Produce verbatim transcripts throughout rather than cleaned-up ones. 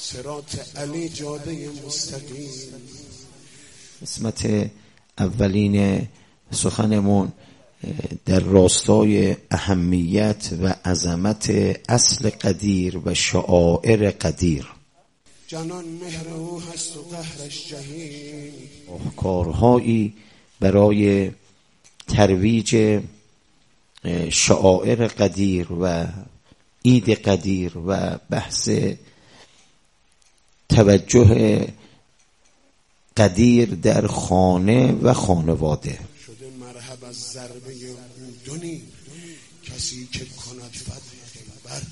صراط علی جاده مستقیم. قسمت اولین سخنمون در راستای اهمیت و عظمت اصل قدیر و شعائر قدیر. جنان مهر او هست و قهرش جهیم. کارهایی برای ترویج شعائر قدیر و عید قدیر و بحث توجه قدیر در خانه و خانواده. شده مرحب از ضربه اودنی کسی که کند فتح خیبر.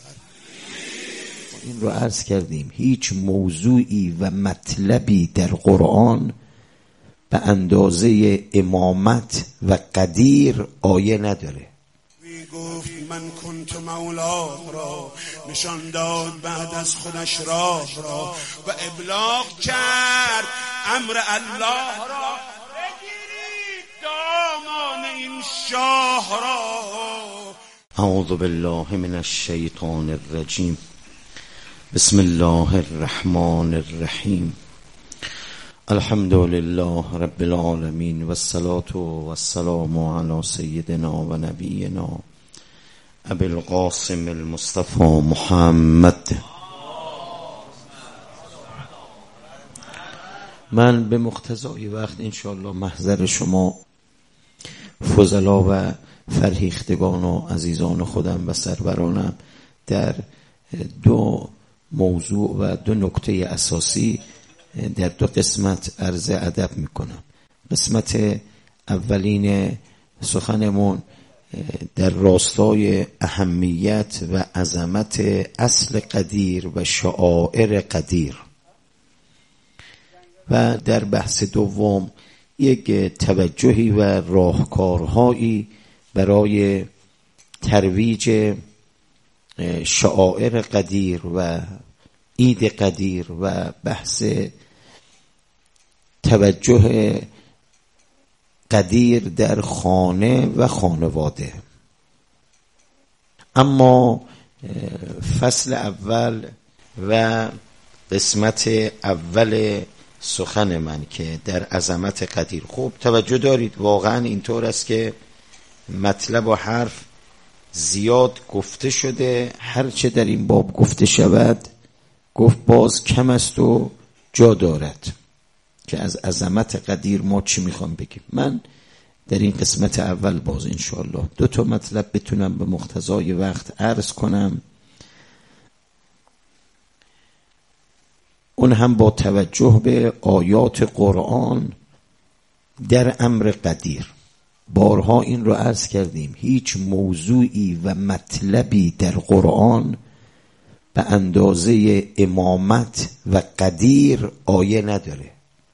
این رو عرض کردیم، هیچ موضوعی و مطلبی در قرآن به اندازه امامت و قدیر آیه نداره. می گفت من کنت مولاه را، نشان داد بعد از خودش راه را و ابلاغ کرد امر الله را. بگیرید دامان این شاه را. اعوذ بالله من الشیطان الرجیم. بسم الله الرحمن الرحیم. الحمد لله رب العالمین و الصلاة و السلام علی سیدنا و نبینا ابی القاسم المصطفى محمد. من به مقتضای وقت انشاءالله محضر شما فضلا و فرهیختگان و عزیزان خودم و سرورانم در دو موضوع و دو نکته اساسی در دو قسمت عرض ادب میکنم. قسمت اولین سخنمون در راستای اهمیت و عظمت اصل قدیر و شعائر قدیر و در بحث دوم یک توجهی و راهکارهایی برای ترویج شعائر قدیر و عید قدیر و بحث توجه قدیر در خانه و خانواده. اما فصل اول و قسمت اول سخن من که در عظمت قدیر، خوب توجه دارید، واقعا اینطور است که مطلب و حرف زیاد گفته شده، هرچه در این باب گفته شود گفت باز کم است و جا دارد که از عظمت قدیر ما چی میخوام بگیم. من در این قسمت اول باز انشاءالله دو تا مطلب بتونم به مقتضای وقت عرض کنم، اون هم با توجه به آیات قرآن در امر قدیر. بارها این رو عرض کردیم، هیچ موضوعی و مطلبی در قرآن به اندازه امامت و قدیر آیه نداره.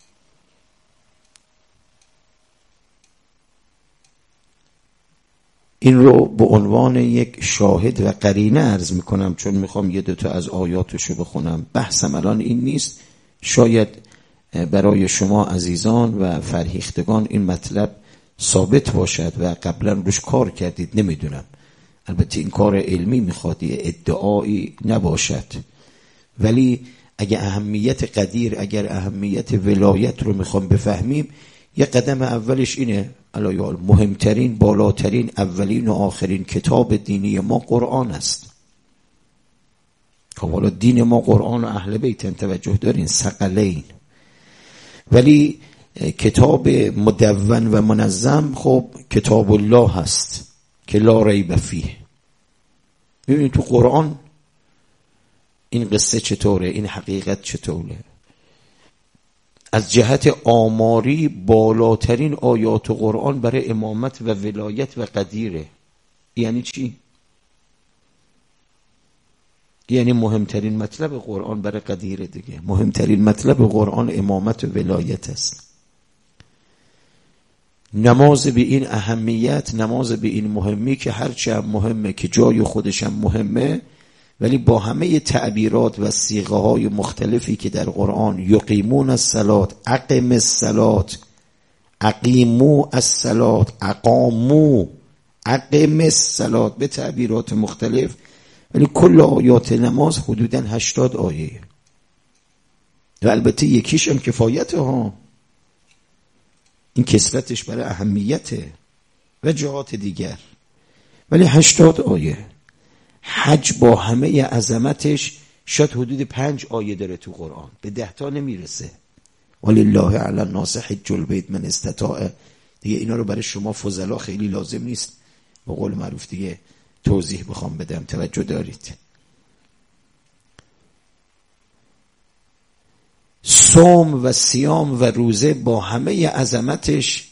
این رو به عنوان یک شاهد و قرینه عرض میکنم، چون میخوام یه دوتا از آیاتشو بخونم. بحثم الان این نیست، شاید برای شما عزیزان و فرهیختگان این مطلب ثابت باشد و قبلا روش کار کردید، نمیدونم. البته این کار علمی میخواد، یه ادعایی نباشد، ولی اگر اهمیت قدیر، اگر اهمیت ولایت رو میخوام بفهمیم، یه قدم اولش اینه. الایال مهمترین، بالاترین، اولین و آخرین کتاب دینی ما قرآن است. خب حالا دین ما قرآن و اهل بیت، توجه دارین، ثقلین. ولی کتاب مدون و منظم خب کتاب الله هست که لا ریب فیه. ببینید تو قرآن این قصه چطوره، این حقیقت چطوره. از جهت آماری بالاترین آیات قرآن برای امامت و ولایت و قدیره. یعنی چی؟ یعنی مهمترین مطلب قرآن برای قدیره دیگه. مهمترین مطلب قرآن امامت و ولایت است. نماز به این اهمیت، نماز به این مهمی که هرچی هم مهمه، که جای خودش هم مهمه، ولی با همه تعبیرات و صیغه های مختلفی که در قرآن، یقیمون الصلاة، اقیم الصلاة، اقیمو الصلاة، اقامو، اقیم الصلاة، به تعبیرات مختلف، ولی کل آیات نماز حدوداً هشتاد آیه. و البته یکیش هم کفایته ها، این کسرتش برای اهمیته و جهات دیگر. ولی هشتاد آیه حج با همه عظمتش شاید حدود پنج آیه داره تو قرآن، به ده تا نمیرسه. ولله علی الناس حج البیت من استطاع. دیگه اینا رو برای شما فضلا خیلی لازم نیست به قول معروف دیگه توضیح بخوام بدم، توجه دارید. صوم و صیام و روزه با همه عظمتش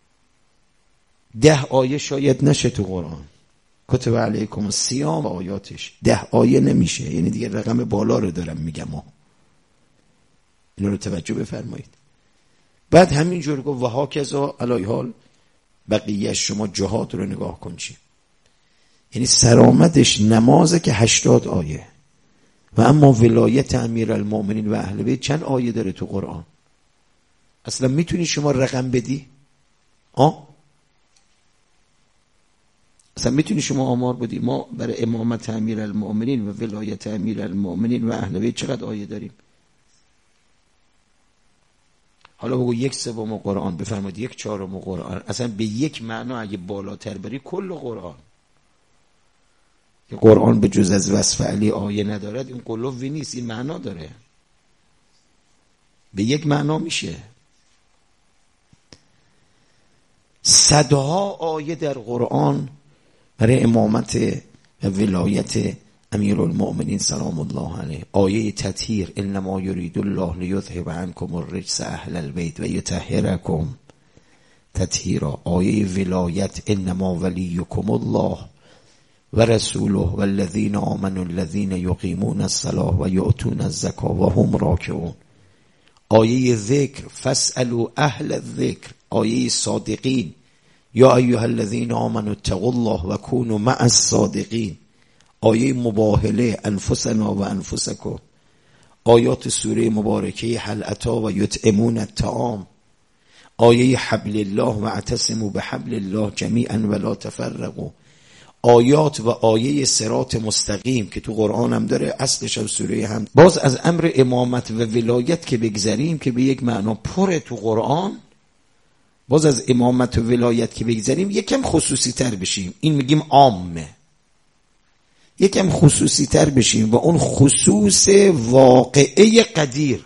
ده آیه شاید نشه تو قرآن. کتب علیکم الصیام و آیاتش ده آیه نمیشه، یعنی دیگه رقم بالا رو دارم میگم ها، اینو رو توجه بفرمایید. بعد همینجور گفت و هاکذا علی حال بقیه شما جهاد رو نگاه کن چی، یعنی سرآمدش نمازه که هشتاد آیه. و اما ولایت امیرالمومنین و اهل بیت چند آیه داره تو قرآن؟ اصلا میتونی شما رقم بدی؟ آه؟ اصلا میتونی شما آمار بدی ما برای امامت امیرالمومنین و ولایت امیرالمومنین و اهل بیت چقدر آیه داریم؟ حالا بگو یک سوم قرآن، بفرمایید یک چهارم قرآن، اصلا به یک معنا اگه بالاتر بری کل قرآن. که قرآن به جز از وصف علی آیه ندارد این قلوی نیست، این معنا داره، به یک معنا میشه. صدها آیه در قرآن برای امامت و ولایت امیرالمؤمنین سلام الله علیه. آیه تطهیر انما یرید الله لیذهب عنکم الرجس اهل البیت و یطهرکم تطهیرا. آیه ولایت انما ولیکم الله و رسوله و الذین آمنوا الذین یقیمون الصلاة و یؤتون الزکاة و هم راکعون. آیه ذکر فاسألوا اهل الذکر. آیه صادقین یا ایها الذین آمنوا اتقوا الله و کونوا مع الصادقین. آیه مباهله انفسنا و انفسکم. آیات سوره مبارکه هل اتی و یطعمون الطعام. آیه حبل الله و اعتصموا بحبل الله جمیعا ولا تفرقوا. آیات و آیه صراط مستقیم که تو قرآن هم داره، اصلش هم سوره هم. باز از امر امامت و ولایت که بگذریم که به یک معنا پره تو قرآن، باز از امامت و ولایت که بگذریم یکم خصوصی تر بشیم، این میگیم عامه، یکم خصوصی تر بشیم و اون خصوص واقعه قدیر.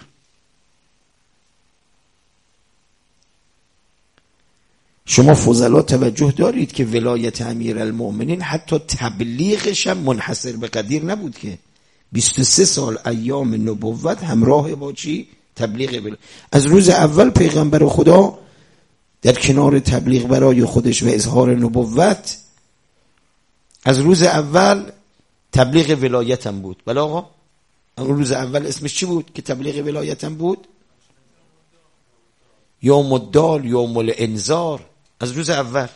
شما فضلا توجه دارید که ولایت امیرالمؤمنین حتی تبلیغش هم منحصر به قدیر نبود، که بیست و سه سال ایام نبوت همراه با چی؟ تبلیغ بل... از روز اول پیغمبر خدا در کنار تبلیغ برای خودش و اظهار نبوت، از روز اول تبلیغ ولایتم بود. بله آقا، اون روز اول اسمش چی بود که تبلیغ ولایتم بود؟ یوم الدال، یوم الانذار. از روز اول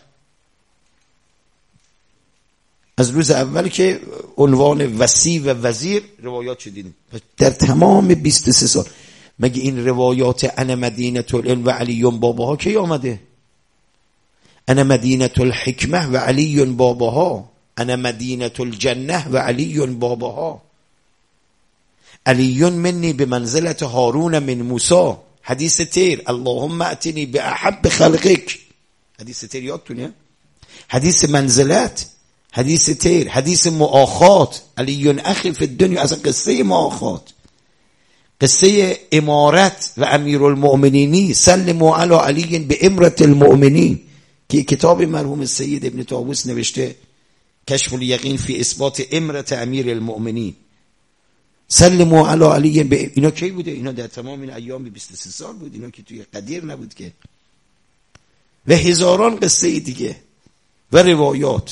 از روز اول که عنوان وصی و وزیر روایات شدید در تمام بیست و سه سال. مگه این روایات انا مدینه العلم و علی باباها کی آمده؟ انا مدینه الحکمه و علی باباها، انا مدینه الجنه و علی باباها، علی منی به منزلت هارون من موسی. حدیث تیر اللهم اتنی به احب خلقک، حدیث تیر یادتونه؟ حدیث منزلت، حدیث تیر، حدیث مؤاخات علی اخی فی الدنیا. از قصه مؤاخات، قصه امارت و امیرالمؤمنینی سلموا علی علی به امرت المؤمنین که کتاب مرحوم سید ابن طاووس نوشته، کشف الیقین فی اثبات امرت امیرالمؤمنین. سلموا علی علی به اینا کی بوده؟ اینا در تمام این ایام بیست و سه سال بود، اینا که توی قدیر نبود که. و هزاران قصه دیگه و روایات.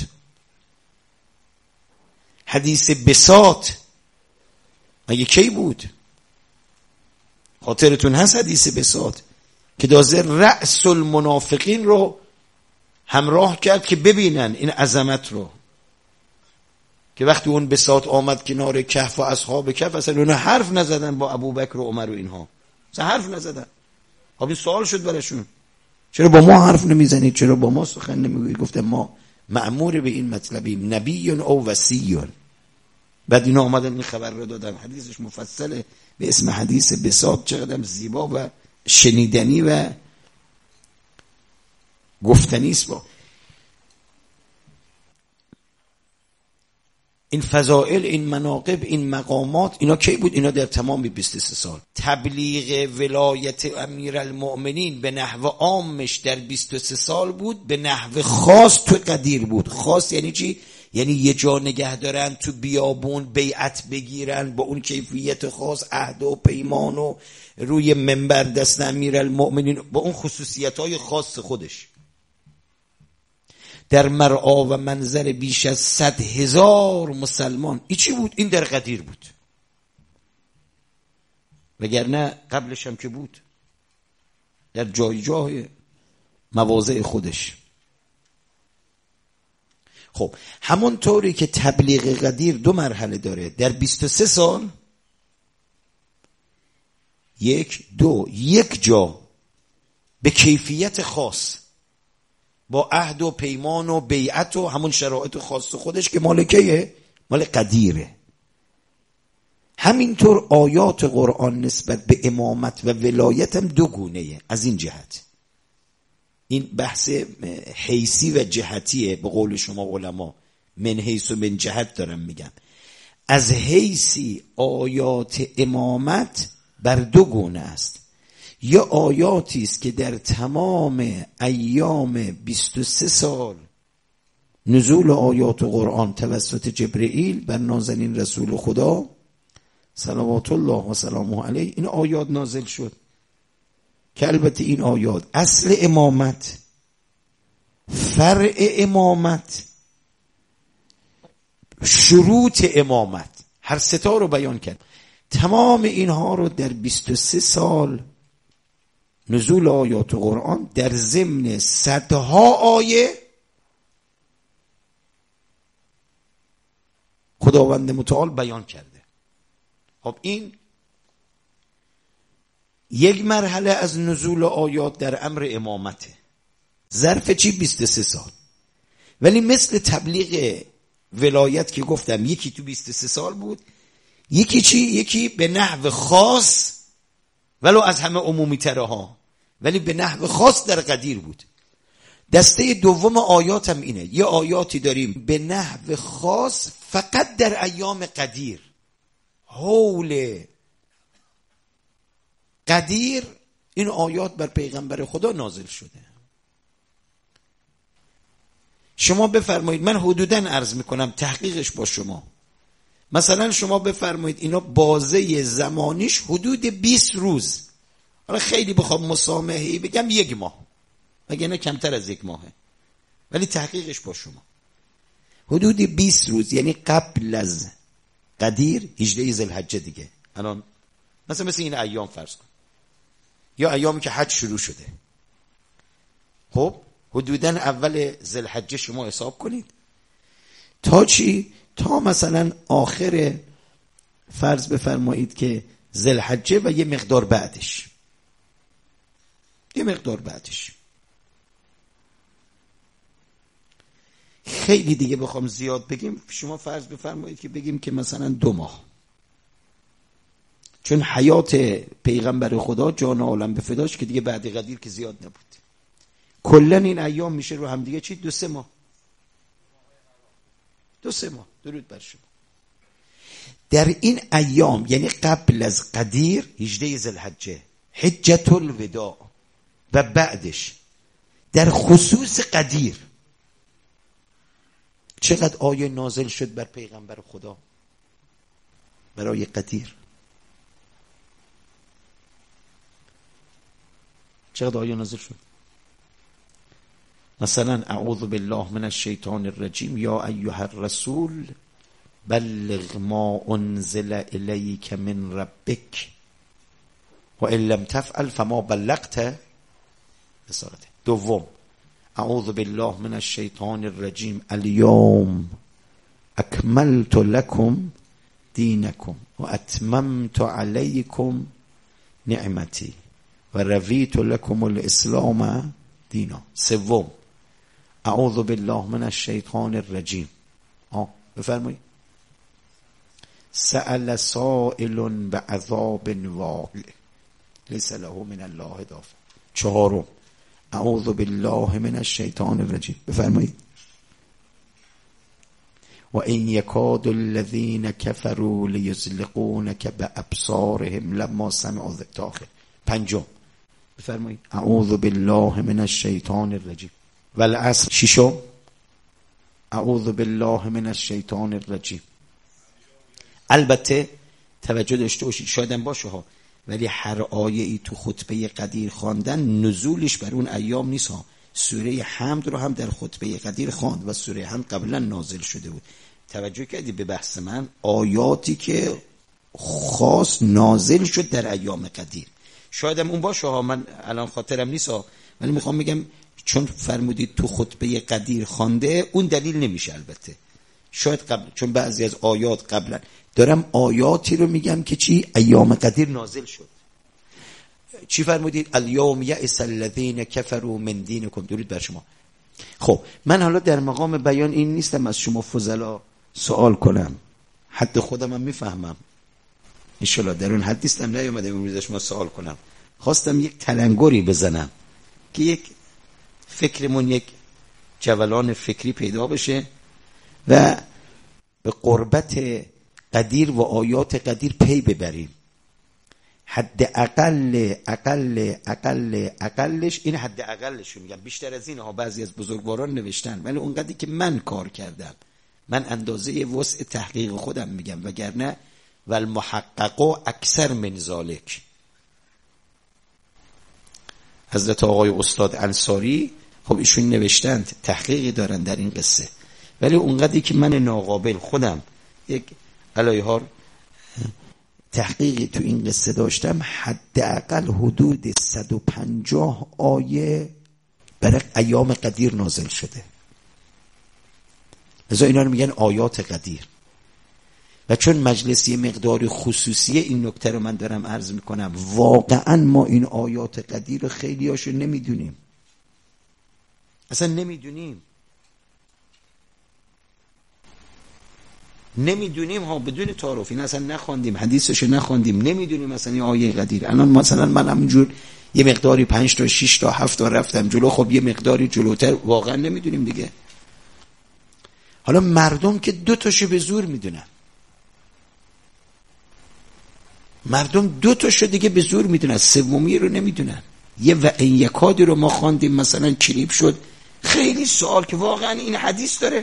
حدیث بساط مگه کی بود؟ خاطرتون هست حدیث بساط که دازه رأس المنافقین رو همراه کرد که ببینن این عظمت رو، که وقتی اون بساط آمد کنار کهف و اصحاب کهف اصلا اون حرف نزدن با ابوبکر و عمر و اینها، اصلا حرف نزدن. خب سوال شد براشون چرا با ما حرف نمیزنید، چرا با ما سخن نمیگویید؟ گفتم ما مأمور به این مطلبیم، نبی او وصی. بعد اینا آمدن این خبر رو دادن، حدیثش مفصله به اسم حدیث بساط، چقدر زیبا و شنیدنی و گفتنی است. با این فضائل، این مناقب، این مقامات، اینا کی بود؟ اینا در تمام بیست و سه سال. تبلیغ ولایت امیرالمؤمنین به نحو عامش در بیست و سه سال بود، به نحو خاص تو قدیر بود. خاص یعنی چی؟ یعنی یه جا نگه دارن تو بیابون، بیعت بگیرن با اون کیفیت خاص، عهد و پیمان و روی منبر دست امیرالمؤمنین با اون خصوصیت‌های خاص خودش، در مرعا و منظر بیش از صد هزار مسلمان. این چی بود؟ این در قدیر بود، وگرنه قبلش هم که بود در جای جای مواضع خودش. خب همون طوری که تبلیغ قدیر دو مرحله داره، در بیست و سه سال یک دو یک جا به کیفیت خاص با عهد و پیمان و بیعت و همون شرایط خاص خودش که مالکیه، مال قدیره. همینطور آیات قرآن نسبت به امامت و ولایت هم دو گونه‌ایه. از این جهت این بحث حیثی و جهتیه، به قول شما علما من حیث و من جهت دارم میگم. از حیثی آیات امامت بر دو گونه است. یا آیاتی است که در تمام ایام بیست و سه سال نزول آیات قرآن توسط جبرئیل بر نازنین رسول خدا صلوات الله و سلامه علیه این آیات نازل شد، که البته این آیات اصل امامت، فرع امامت، شروط امامت، هر ستا رو بیان کرد. تمام اینها رو در بیست و سه سال نزول آیات قرآن در ضمن صدها آیه خداوند متعال بیان کرده. خب این یک مرحله از نزول آیات در امر امامته، ظرف چی؟ بیست و سه سال. ولی مثل تبلیغ ولایت که گفتم، یکی تو بیست و سه سال بود، یکی چی؟ یکی به نحو خاص ولو از همه عمومی تره ها، ولی به نحو خاص در قدیر بود. دسته دوم آیات هم اینه، یه آیاتی داریم به نحو خاص فقط در ایام قدیر، حول قدیر این آیات بر پیغمبر خدا نازل شده. شما بفرمایید، من حدوداً عرض میکنم تحقیقش با شما، مثلا شما بفرمایید اینا بازه زمانیش حدود بیست روز، حالا خیلی بخوام مسامحه‌ای بگم یک ماه، وگرنه کمتر از یک ماهه، ولی تحقیقش با شما حدود بیست روز، یعنی قبل از قدیر هجده ذوالحجه دیگه. الان مثلا مثل این ایام فرض کن، یا ایامی که حج شروع شده، خب حدوداً اول ذوالحجه شما حساب کنید تا چی؟ تا مثلا آخر فرض بفرمایید که ذوالحجه و یه مقدار بعدش، یه مقدار بعدش. خیلی دیگه بخوام زیاد بگیم، شما فرض بفرمایید که بگیم که مثلا دو ماه، چون حیات پیغمبر خدا جان عالم به فداش که دیگه بعد قدیر که زیاد نبود، کلن این ایام میشه رو هم دیگه چی؟ دو سه ماه، دو سه ماه. درود بر شما. در این ایام یعنی قبل از قدیر هجده ذوالحجه، حجة الوداع و بعدش، در خصوص قدیر چقدر آیه نازل شد بر پیغمبر خدا برای قدیر؟ چقدر آیه نازل شد؟ مثلا اعوذ بالله من الشیطان الرجیم یا ایها الرسول بلغ ما انزل الیک من ربک و ان لم تفعل فما بلغت رسالته. دوم اعوذ بالله من الشیطان الرجیم الیوم اکملت لکم دینکم و اتممت علیکم نعمتی و رضیت لکم الاسلام دینا. سوم اعوذ بالله من الشیطان الرجیم. آه بفرمایید. سأل سائل بعذاب واقع لیس له من الله دافع. چهارم اعوذ بالله من الشیطان الرجیم. بفرمایید. و این یکاد الذین کفروا لیزلقونک بابصارهم لما سمعوا الذکر. پنجم بفرمایید. اعوذ بالله من الشیطان الرجیم. والعصر. ششم اعوذ بالله من الشیطان الرجیم. البته توجه داشته باشید، شایدم باشه ها، ولی هر آیه ای تو خطبه قدیر خواندن نزولش بر اون ایام نیست ها. سوره حمد رو هم در خطبه قدیر خواند و سوره حمد قبلا نازل شده بود. توجه کردی به بحث من؟ آیاتی که خاص نازل شد در ایام قدیر. شایدم اون باشه ها، من الان خاطرم نیست ها، ولی میخوام بگم چون فرمودید تو خطبه قدیر خوانده، اون دلیل نمیشه. البته شاید قبل، چون بعضی از آیات قبلا دارم آیاتی رو میگم که چی ایام قدیر نازل شد. چی فرمودید؟ الیوم یئس الذین کفروا من دینکم. درود بر شما. خب من حالا در مقام بیان این نیستم از شما فضلا سوال کنم، حد خودم هم میفهمم ان شاء الله در اون حد نیستم، نیومدم امروز از شما سوال کنم. خواستم یک تلنگری بزنم که یک فکرمون یک جولان فکری پیدا بشه و به قربت قدیر و آیات قدیر پی ببریم. حد اقل اقل اقل اقلش این حد اقلش میگم، بیشتر از این ها بعضی از بزرگواران نوشتن، ولی اونقدری که من کار کردم، من اندازه وسع تحقیق خودم میگم، وگرنه والمحقق اکثر من ذالک. حضرت آقای استاد انصاری خب ایشون نوشتند، تحقیقی دارن در این قصه، ولی اونقدری که من ناقابل خودم یک علیه‌ها تحقیقی تو این قصه داشتم، حداقل حدود صد و پنجاه آیه برای ایام قدیر نازل شده. لذا اینا رو میگن آیات قدیر. و چون مجلسی مقداری خصوصیه این نکته رو من دارم عرض میکنم، واقعا ما این آیات قدیر رو خیلی هاشو نمیدونیم، اصلا نمیدونیم نمیدونیم ها، بدون تعارف. این اصلا نخواندیم، حدیثشو نخواندیم، نمیدونیم مثلا این آیه قدیر. الان مثلا من همینجور یه مقداری پنج تا شش تا هفت تا رفتم جلو، خب یه مقداری جلوتر واقعا نمیدونیم دیگه. حالا مردم که دو تاشو به زور میدونن، مردم دو تاشو دیگه به زور میدونن، سومی رو نمیدونن. یه و این یکادی رو ما خواندیم مثلا کلیپ شد، خیلی سوال که واقعا این حدیث داره،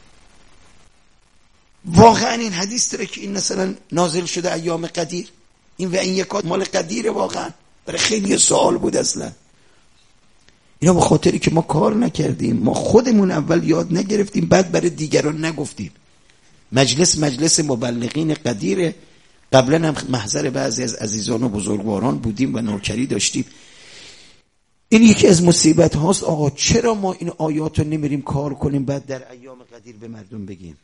واقعا این حدیث داره که این مثلا نازل شده ایام قدیر، این و این یکاد مال قدیره. واقعا برای خیلی سوال بود اصلا. اینا به خاطری که ما کار نکردیم، ما خودمون اول یاد نگرفتیم، بعد برای دیگران نگفتیم. مجلس مجلس مبلغین قدیره، قبلا هم محضر بعضی از عزیزان و بزرگواران بودیم و نوکری داشتیم. این یکی از مصیبت هاست. آقا چرا ما این آیات رو نمیریم کار کنیم بعد در ایام قدیر به مردم بگیم؟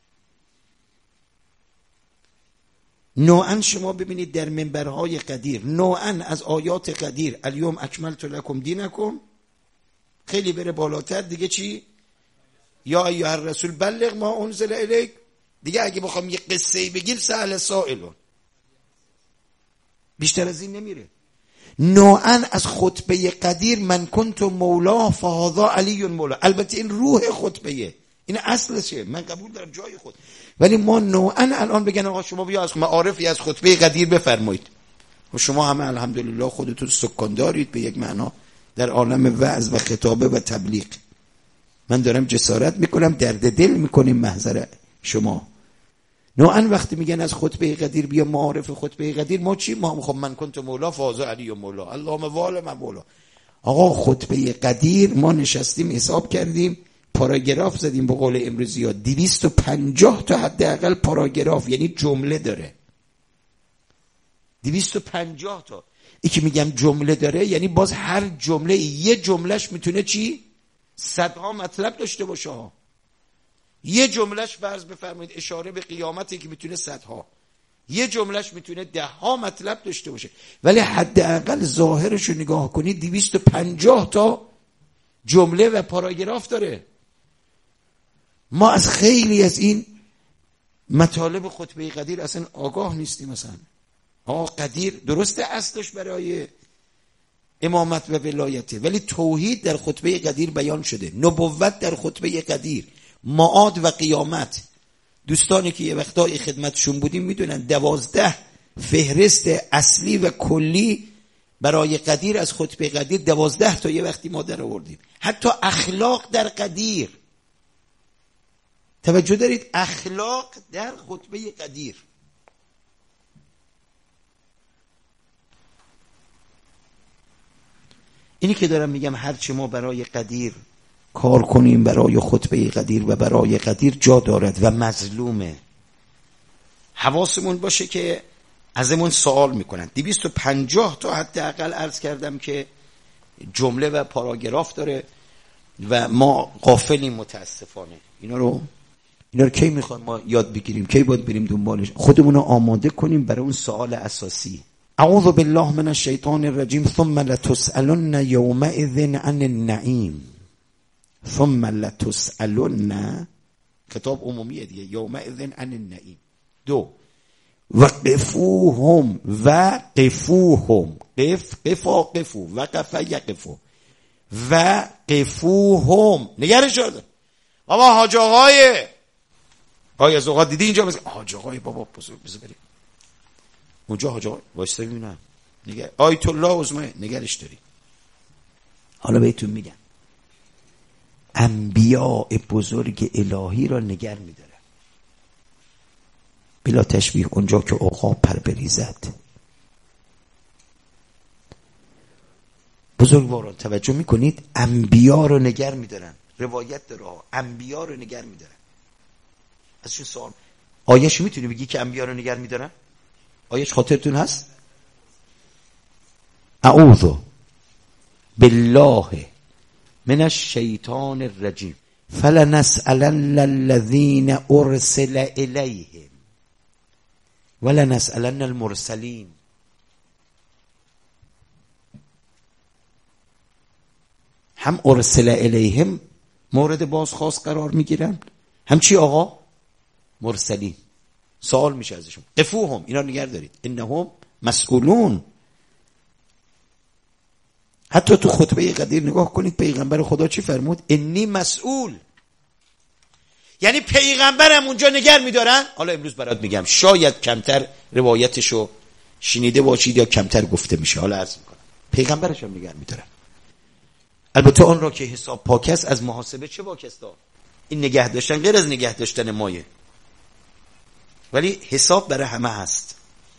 نوعا شما ببینید در منبرهای قدیر نوعا از آیات قدیر الیوم اکملت لکم دینکم خیلی بره بالاتر دیگه. چی؟ یا ایها الرسول بلغ ما انزل الیک. دیگه اگه بخوام یه قصه بگیم سأل سائلون، بیشتر از این نمیره. نوعا از خطبه قدیر من کنت مولا فهذا علی مولا. البته این روح خطبه، این اصلشه، من قبول دارم جای خود، ولی ما نوعا الان بگن آقا شما بیا از معارفی از خطبه قدیر بفرمایید. و شما همه الحمدلله خودتون سکان دارید به یک معنا در عالم وعظ و خطابه و تبلیغ. من دارم جسارت میکنم، درد دل میکنیم محضر شما. نوعا وقتی میگن از خطبه قدیر بیا معارف خطبه قدیر، ما چی؟ ما خب من کنت مولا فازا علی و مولا اللهم والم مولا. آقا خطبه قدیر ما نشستیم حساب کردیم، پاراگراف زدیم به قول امروزی ها، دویست و پنجاه تا حداقل پاراگراف، یعنی جمله داره. دویست و پنجاه تا. ای که میگم جمله داره یعنی باز هر جمله یه جملهش میتونه چی؟ صدها مطلب داشته باشه ها. یه جملهش فرض بفرمایید اشاره به قیامتی که میتونه صدها، یه جملهش میتونه ده ها مطلب داشته باشه، ولی حداقل ظاهرش رو نگاه کنید دویست و پنجاه تا جمله و پاراگراف داره. ما از خیلی از این مطالب خطبه قدیر اصلا آگاه نیستیم. مثلا آه قدیر درسته اصلش برای امامت و ولایته، ولی توحید در خطبه قدیر بیان شده، نبوت در خطبه قدیر، معاد و قیامت. دوستانی که یه وقتای خدمتشون بودیم میدونن دوازده فهرست اصلی و کلی برای قدیر از خطبه قدیر، دوازده تا یه وقتی ما در آوردیم. حتی اخلاق در قدیر، توجه دارید، اخلاق در خطبه قدیر. اینی که دارم میگم هرچی ما برای قدیر کار کنیم، برای خطبه قدیر و برای قدیر جا دارد و مظلومه. حواسمون باشه که ازمون سوال میکنن. دویست و پنجاه تا حداقل عرض کردم که جمله و پاراگراف داره و ما غافلیم متاسفانه. اینا رو اینا رو کی میخوان ما یاد بگیریم؟ کی باید بریم دنبالش؟ خودمون رو آماده کنیم برای اون سوال اساسی. اعوذ بالله من الشیطان الرجیم. ثم لتسألن یومئذ عن النعیم. ثم لتسألن، کتاب عمومیه دیگه، یومئذ عن النعیم. دو، وقفوهم وقفوهم، قف قفا قفو، وقف یقفو، وقفوهم، نگرش شده. بابا حاج آقای آقای از اوقات دیدی اینجا بزن حاج آقای بابا بزرگ بزن بریم اونجا حاج آقای واسه میبینم نگر آیت الله عظمه نگرش داری. حالا بهتون میگم انبیاء بزرگ الهی را نگر میداره بلا تشبیه. اونجا که عقاب پر بریزد. بزرگواران توجه میکنید، انبیاء رو نگر میدارن. روایت داره انبیاء رو نگر میدارن. از چه سوال آیش میتونی بگی که انبیاء رو نگر میدارن؟ آیش خاطرتون هست؟ اعوذ بالله من الشیطان الرجیم فلنسألن الذین ارسل الیهم ولنسألن المرسلین. هم ارسل الیهم مورد بازخواست قرار میگیرن، هم چی آقا؟ مرسلین. سوال میشه ازشون. قفوهم، اینا نگه دارید، انهم مسئولون. حتی تو خطبه قدیر نگاه کنید پیغمبر خدا چی فرمود؟ انی مسئول. یعنی پیغمبرم اونجا نگر میدارن. حالا امروز برات میگم شاید کمتر روایتشو شنیده باشید یا کمتر گفته میشه، حالا عرض میکنم پیغمبرش هم نگر میدارن. البته آن را که حساب پاک است از محاسبه چه باک است؟ این نگه داشتن غیر از نگه داشتن مایه، ولی حساب برای همه هست.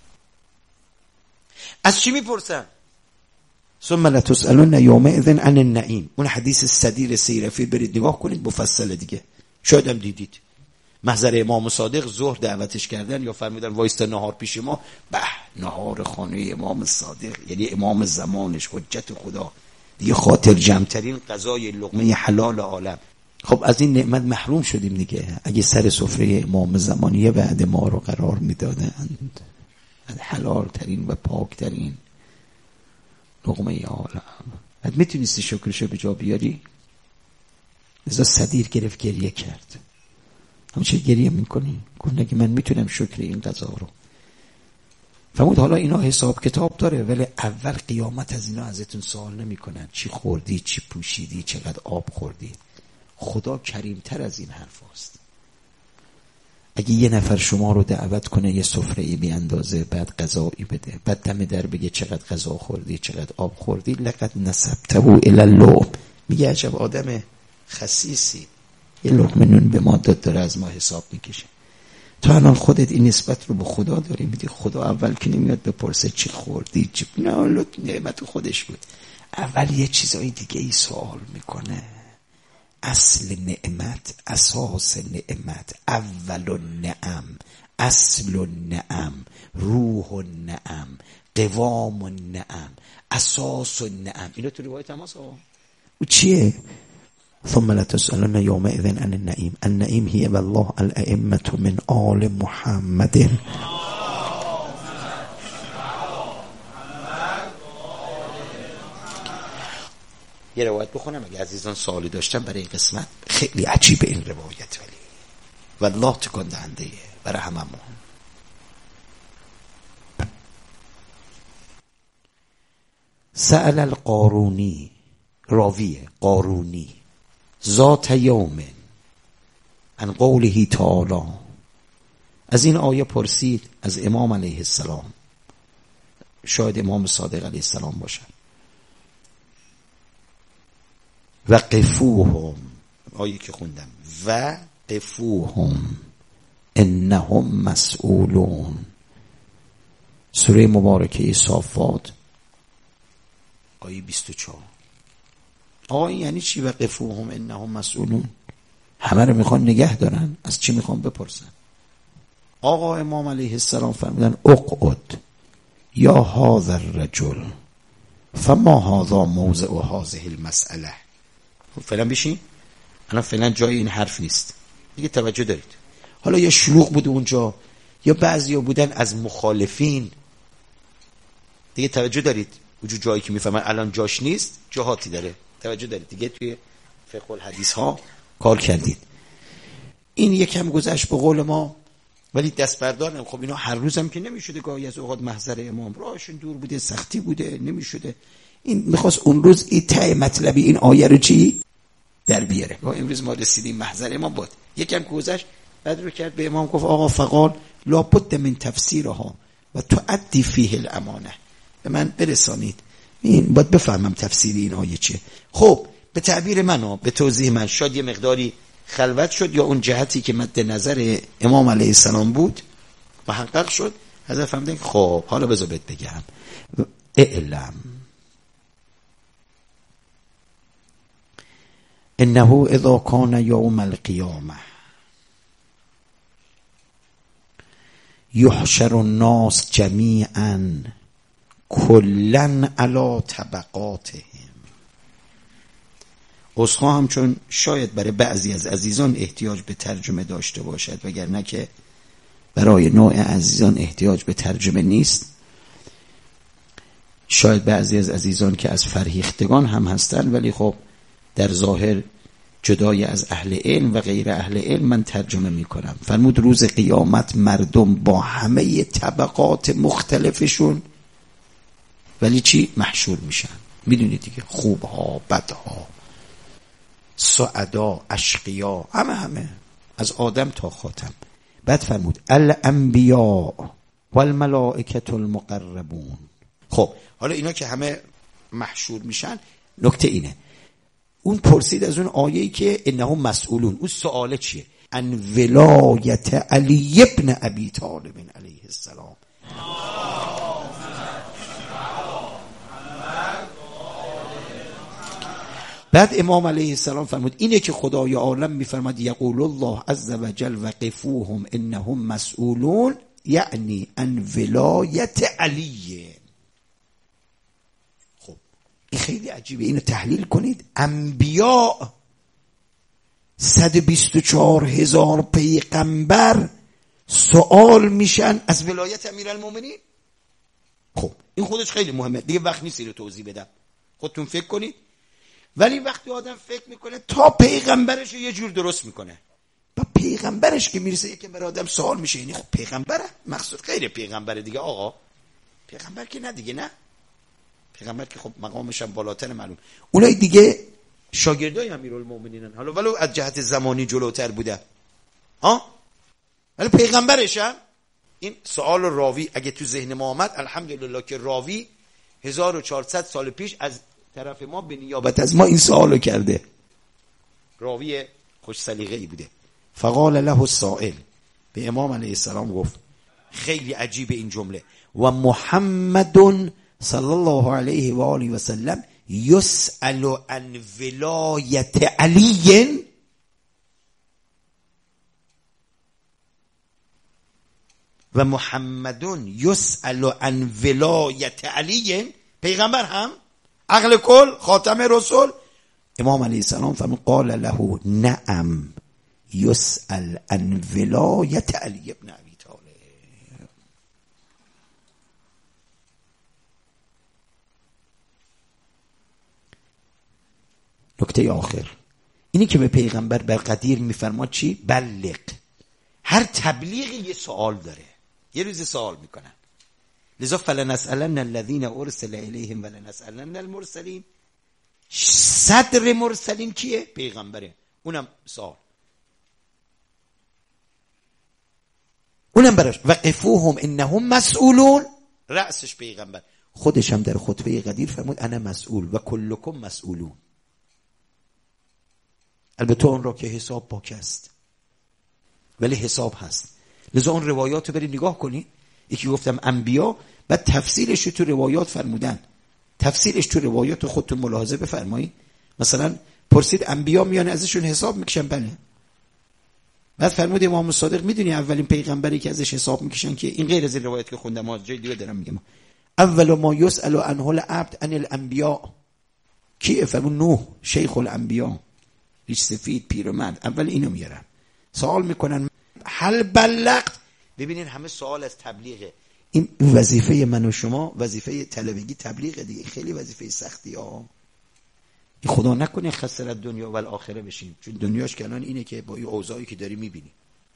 از چی میپرسن؟ ثم لتسألن یومئذ عن النعیم. اون حدیث صدیر سیرفی برید نگاه کنید، مفصل دیگه، شاید هم دیدید. محضر امام صادق ظهر دعوتش کردن یا فرمودن وایستا نهار پیش ما. به نهار خانه امام صادق، یعنی امام زمانش، حجت خدا دیگه، خاطر جمعترین غذای لقمه حلال عالم. خب از این نعمت محروم شدیم دیگه. اگه سر سفره امام زمانیه بعد ما رو قرار میدادند، حلال ترین و پاک ترین لقمه عالم، بعد میتونستی شکرشو به جا بیاری؟ ازا صدیر گرفت گریه کرد. همچه گریه میکنی؟ گفت نگه من میتونم شکر این غذا رو. فرمود حالا اینا حساب کتاب داره، ولی اول قیامت از اینا ازتون سوال نمیکنن چی خوردی، چی پوشیدی، چقدر آب خوردی. خدا کریمتر از این حرف هست. اگه یه نفر شما رو دعوت کنه یه سفره بی اندازه، بعد غذایی بده، بعد دم در بگه چقدر غذا خوردی، چقدر آب خوردی، لقد نسبته الی اللقم، میگه عجب آدم خسیسی، یه لقمه نون به ما داد داره از ما حساب میکشه. تو الان خودت این نسبت رو به خدا داری میدی. خدا اول که نمیاد بپرسه چی خوردی، چی نه، نعمت خودش بود. اول یه چیزای دیگه ای سوال میکنه. اصل نعمت، اساس نعمت، اول النعم، اصل النعم، روح النعم، قوام النعم، اساس النعم. اینا تو روایت هم هست. او چیه؟ ثم لتسألن یومئذ عن النعیم. النعیم هی والله الائمة من آل محمد. یه روایت بخونم اگه عزیزان سوالی داشتن برای این قسمت. خیلی عجیبه این روایت، ولی والله تکان دهنده برای هممون. سأل القارونی، راویه قارونی، ذات یوم عن قوله تعالی، از این آیه پرسید از امام علیه السلام، شاید امام صادق علیه السلام باشه. وقفوهم، آیه که خوندم، وقفوهم انهم مسئولون، سوره مبارکه صافات آیه بیست و چهار. آقا این یعنی چی وقفوهم انهم مسئولون؟ همه رو میخوان نگه دارن، از چی میخوان بپرسن؟ آقا امام علیه السلام فرمودن اقعد یا هذا الرجل فما هذا موضع هذه المسئله. فعلا بشین، الان فعلا جای این حرف نیست دیگه، توجه دارید. حالا یا شلوغ بود اونجا یا بعضیا بودن از مخالفین دیگه، توجه دارید. وجود جایی که میفهمن الان جاش نیست، جهاتی داره، توجه دارید دیگه. توی فقه الحدیث ها کار کردید. این یکم گذشت به قول ما، ولی دست بردارم. خب اینا هر روزم که نمیشده، گاهی از اوقات محضر امام راهشون دور بوده، سختی بوده، نمیشده. این میخواست اون روز این ته مطلبی این آیه رو چی در بیاره. و امروز ما رسیدیم محضر امام بود. یکم گذشت بعد رو کرد به امام، گفت آقا فقال لابد من تفسیرها و تؤدی فیه الامانه، به من برسانید، این باید بفهمم تفسیر این آیه چیه. خب به تعبیر من، به توضیح من، شاید یه مقداری خلوت شد یا اون جهتی که مد نظر امام علیه السلام بود محقق شد. حضرت فرمودن خب حالا بذار بهت بگم، اعلم انه اذا کان یوم القیامه یحشر الناس جمیعا کلا علی طبقاتهم. اصخا هم چون شاید برای بعضی از عزیزان احتیاج به ترجمه داشته باشد، وگرنه که برای نوع عزیزان احتیاج به ترجمه نیست. شاید بعضی از عزیزان که از فرهیختگان هم هستن، ولی خب در ظاهر جدای از اهل علم و غیر اهل علم من ترجمه می کنم. فرمود روز قیامت مردم با همه طبقات مختلفشون ولی چی؟ محشور میشن. میدونید دیگه، خوبها، بدها، سعدا، اشقیا، همه همه از آدم تا خاتم. بعد فرمود الانبیاء والملائکه المقربون. خب حالا اینا که همه محشور میشن، نکته اینه، اون پرسید از اون آیه‌ای که انهم مسئولون، اون سواله چیه؟ ان ولایت علی ابن ابی طالب علیه السلام. بعد امام علیه السلام فرمود اینه که خدای عالم میفرماد یقول الله عز وجل وقفوهم انهم مسئولون، یعنی ان ولایت علی. خب این خیلی عجیبه، اینو تحلیل کنید. انبیاء صد و بیست و چهار هزار پیغمبر سوال میشن از ولایت امیرالمومنین. خب این خودش خیلی مهمه دیگه، وقت نیست اینو توضیح بدم، خودتون فکر کنید. ولی وقتی آدم فکر میکنه تا پیغمبرش رو یه جور درست میکنه، با پیغمبرش که میرسه یکی برای آدم سوال میشه، یعنی خب پیغمبره، مقصود غیر پیغمبره دیگه. آقا پیغمبر که نه دیگه، نه پیغمبر که خب مقامش هم بالاتر معلوم، اونای دیگه شاگردای امیرالمومنینن، حالا ولو از جهت زمانی جلوتر بوده ها، ولی پیغمبرش هم. این سوال راوی اگه تو ذهن ما آمد، الحمدلله که راوی هزار و چهارصد سال پیش از طرف ما به نیابت از ما این سوالو کرده، راوی خوش سلیقه‌ای بوده. فقال له السائل، به امام علیه السلام گفت، خیلی عجیبه این جمله، و محمد صلی الله علیه و آله و سلم یسأل عن ولایت علی. و محمد یسأل عن ولایت علی، پیغمبر هم عقل کل خاتم رسول. امام علیه السلام فرمود قال له نعم یسأل عن ولایت علی ابن ابی طالب. نکته آخر اینی که به پیغمبر بر قدیر میفرماد چی؟ بلغ، هر تبلیغی یه سوال داره، یه روز سوال میکنن. لذا فلنسألن الذین ارسل الیهم ولنسألن المرسلین. صدر مرسلین کیه؟ پیغمبره. اونم سوال، اونم براش وقفوهم انهم مسئولون. رأسش پیغمبر، خودش هم در خطبه قدیر فرمود انا مسئول و کلکم مسئولون. البته اون را که حساب باک است، ولی حساب هست. لذا اون روایات رو برید نگاه کنید. یکی گفتم انبیا، بعد تفسیرش رو تو روایات فرمودن. تفسیرش تو روایات رو خودتون ملاحظه بفرمایید. مثلا پرسید انبیا میان ازشون حساب میکشن؟ بله. بعد فرمود امام صادق میدونی اولین پیغمبری که ازش حساب میکشن که این غیر از این روایت که خوندم، از جای دیگه دارم میگم، اول ما یسأل عنه العبد عن الانبیاء. کیه؟ فرمود نوح شیخ الانبیاء، ریش سفید پیرمرد. اول اینو میارن سوال میکنن هل بلغت. ببینین همه سوال از تبلیغه. این وظیفه من و شما، وظیفه طلبگی تبلیغ دیگه. خیلی وظیفه سختی ها. خدا نکنه خسارت دنیا و الاخره بشیم، چون دنیاش که الان اینه که با این اوضاعی که داری میبینی.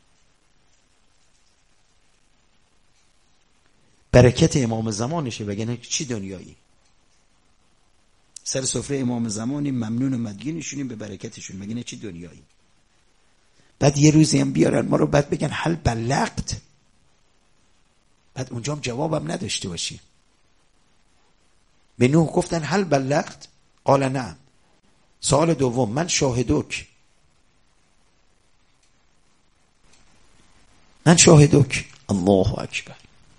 برکت امام زمانشه، وگرنه چی دنیایی؟ سر سفره امام زمانی ممنون و مدیون نشونیم به برکتشون، وگرنه چی دنیایی؟ بعد یه روزی هم بیارن ما رو، بعد بگن هل بلغت، بعد اونجا هم جوابم نداشته باشی. به نوح گفتن هل بلغت؟ قال نعم. سوال دوم من شاهدک، من شاهدک. الله اکبر.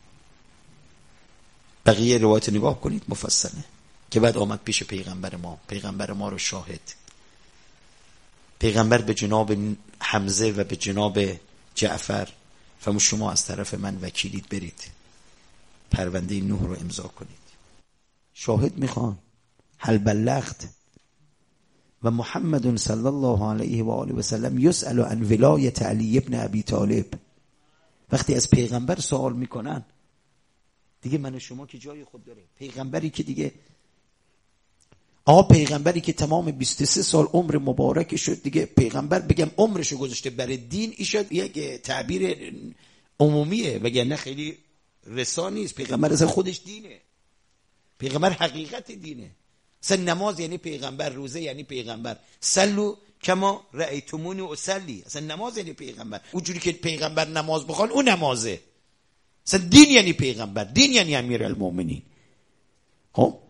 بقیه روایت نگاه کنید مفصله که بعد آمد پیش پیغمبر ما، پیغمبر ما رو شاهد. پیغمبر به جناب حمزه و به جناب جعفر فرمود شما از طرف من وکیلید، برید پرونده نوح رو امضا کنید. شاهد میخوان. هل بلغت. و محمد صلی الله علیه و آله و سلم یسأل عن ولایت علی ابن ابی طالب. وقتی از پیغمبر سوال میکنن، دیگه من و شما که جای خود داره. پیغمبری که دیگه آقا پیغمبری که تمام بیست و سه سال عمر مبارک شد، دیگه پیغمبر بگم عمرشو گذاشته برای دین، ایشاد یک تعبیر عمومیه، وگرنه خیلی رسا نیست. پیغمبر از خودش دینه، پیغمبر حقیقت دینه. اصلا نماز یعنی پیغمبر، روزه یعنی پیغمبر، صلو کما رأیتمونی اصلی، اصلا نماز یعنی پیغمبر. اونجوری که پیغمبر نماز بخوان اون نمازه. اصلا دین یعنی پیغمبر، دین یعنی امیرالمومنین. خب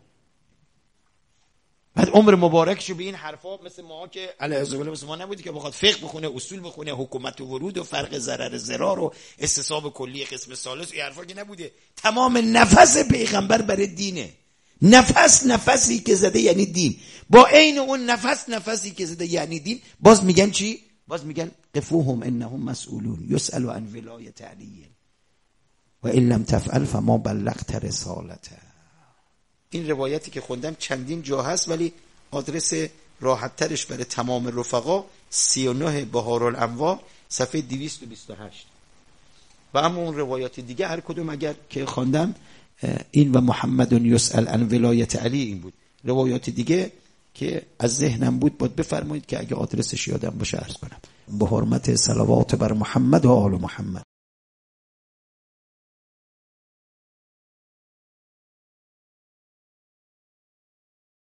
بعد عمر مبارکشو به این حرفا، مثل ما که علیه بالله مثل ما نبودی که بخواد فقه بخونه، اصول بخونه، حکومت و ورود و فرق ضرر ضرار و استصحاب کلی قسم ثالث، این حرفا که نبوده. تمام نفس پیغمبر برای دینه. نفس نفسی که زده یعنی دین. با عین اون نفس نفسی که زده یعنی دین. باز میگن چی؟ باز میگن قفوهم انهم مسئولون یسأل عن ولایت علی و ان لم تفعل فما بلغت رسالته. این روایتی که خوندم چندین جا هست، ولی آدرس راحت ترش برای تمام رفقا سی و نه بهارالانوار صفحه دویست و بیست و هشت. و اما اون روایات دیگه هر کدوم اگر که خوندم این و محمد یسأل عن ولایت علی این بود. روایات دیگه که از ذهنم بود باید بفرمایید که اگه آدرسش یادم باشه عرض کنم. به حرمت صلوات بر محمد و آل محمد.